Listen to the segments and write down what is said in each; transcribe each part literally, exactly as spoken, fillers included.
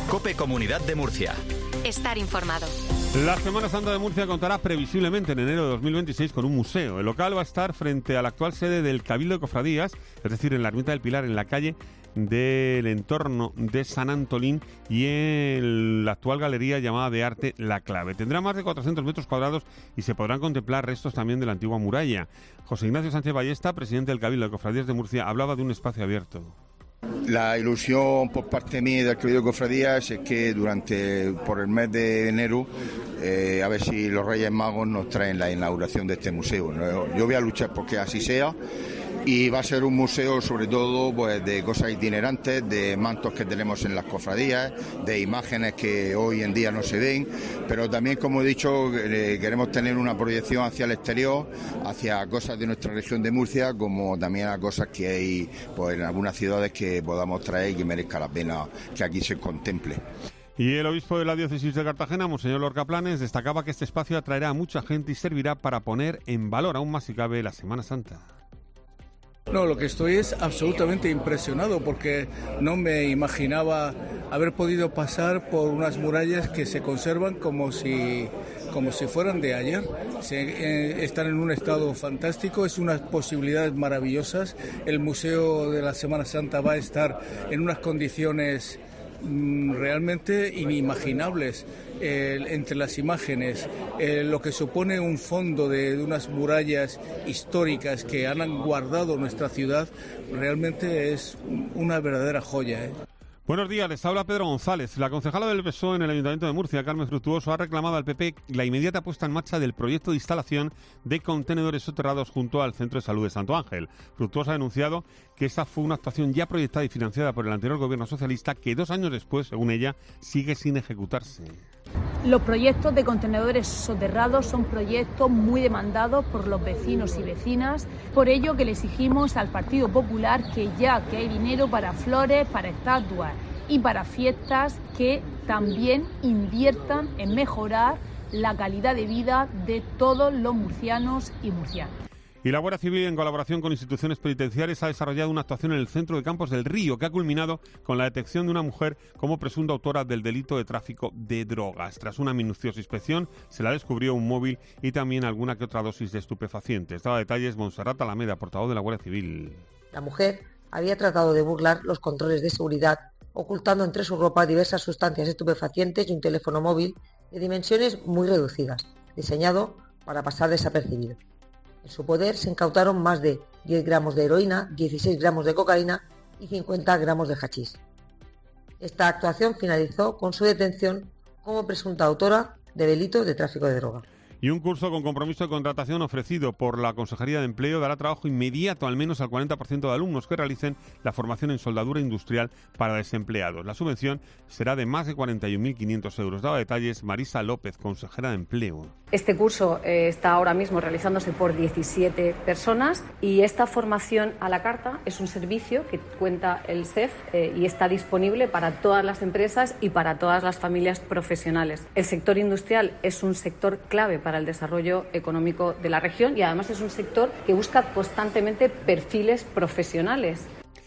COPE Comunidad de Murcia. Estar informado. La Semana Santa de Murcia contará previsiblemente en enero de dos mil veintiséis con un museo. El local va a estar frente a la actual sede del Cabildo de Cofradías, es decir, en la Ermita del Pilar, en la calle del entorno de San Antolín, y en la actual galería llamada de arte La Clave. Tendrá más de cuatrocientos metros cuadrados y se podrán contemplar restos también de la antigua muralla. José Ignacio Sánchez Ballesta, presidente del Cabildo de Cofradías de Murcia, hablaba de un espacio abierto. La ilusión por parte mía y del Cabildo de Cofradías es que durante por el mes de enero eh, a ver si los Reyes Magos nos traen la inauguración de este museo. Yo voy a luchar porque así sea, y va a ser un museo sobre todo pues de cosas itinerantes, de mantos que tenemos en las cofradías, de imágenes que hoy en día no se ven, pero también, como he dicho, eh, queremos tener una proyección hacia el exterior, hacia cosas de nuestra región de Murcia, como también a cosas que hay pues en algunas ciudades que podamos traer y que merezca la pena que aquí se contemple. Y el obispo de la diócesis de Cartagena, Monseñor Lorca Planes, destacaba que este espacio atraerá a mucha gente y servirá para poner en valor aún más si cabe la Semana Santa. No, lo que estoy es absolutamente impresionado porque no me imaginaba haber podido pasar por unas murallas que se conservan como si, como si fueran de ayer. Se, eh, están en un estado fantástico, es unas posibilidades maravillosas. El Museo de la Semana Santa va a estar en unas condiciones mmm, realmente inimaginables. Eh, entre las imágenes, eh, lo que supone un fondo de, de unas murallas históricas que han guardado nuestra ciudad, realmente es una verdadera joya, ¿eh? Buenos días, les habla Pedro González. La concejala del P S O E en el Ayuntamiento de Murcia, Carmen Fructuoso, ha reclamado al P P la inmediata puesta en marcha del proyecto de instalación de contenedores soterrados junto al Centro de Salud de Santo Ángel. Fructuoso ha denunciado que esta fue una actuación ya proyectada y financiada por el anterior gobierno socialista, que dos años después, según ella, sigue sin ejecutarse. Los proyectos de contenedores soterrados son proyectos muy demandados por los vecinos y vecinas, por ello que le exigimos al Partido Popular que ya que hay dinero para flores, para estatuas y para fiestas, que también inviertan en mejorar la calidad de vida de todos los murcianos y murcianas. Y la Guardia Civil, en colaboración con instituciones penitenciarias, ha desarrollado una actuación en el centro de Campos del Río que ha culminado con la detección de una mujer como presunta autora del delito de tráfico de drogas. Tras una minuciosa inspección, se la descubrió un móvil y también alguna que otra dosis de estupefacientes. Daba detalles Montserrat Alameda, portavoz de la Guardia Civil. La mujer había tratado de burlar los controles de seguridad, ocultando entre su ropa diversas sustancias estupefacientes y un teléfono móvil de dimensiones muy reducidas, diseñado para pasar desapercibido. En su poder se incautaron más de diez gramos de heroína, dieciséis gramos de cocaína y cincuenta gramos de hachís. Esta actuación finalizó con su detención como presunta autora de delitos de tráfico de droga. Y un curso con compromiso de contratación ofrecido por la Consejería de Empleo dará trabajo inmediato al menos al cuarenta por ciento de alumnos que realicen la formación en soldadura industrial para desempleados. La subvención será de más de cuarenta y un mil quinientos euros. Daba detalles Marisa López, consejera de Empleo. Este curso eh, está ahora mismo realizándose por diecisiete personas y esta formación a la carta es un servicio que cuenta el S E F eh, y está disponible para todas las empresas y para todas las familias profesionales. El sector industrial es un sector clave para para el desarrollo económico de la región y además es un sector que busca constantemente perfiles profesionales.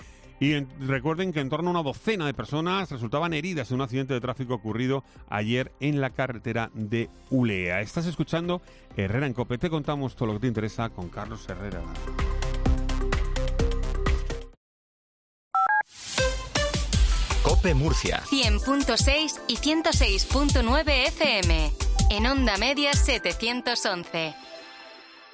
Y en, recuerden que en torno a una docena de personas resultaban heridas en un accidente de tráfico ocurrido ayer en la carretera de Ulea. Estás escuchando Herrera en COPE. Te contamos todo lo que te interesa con Carlos Herrera. COPE Murcia cien punto seis y ciento seis punto nueve F M. En onda media setecientos once.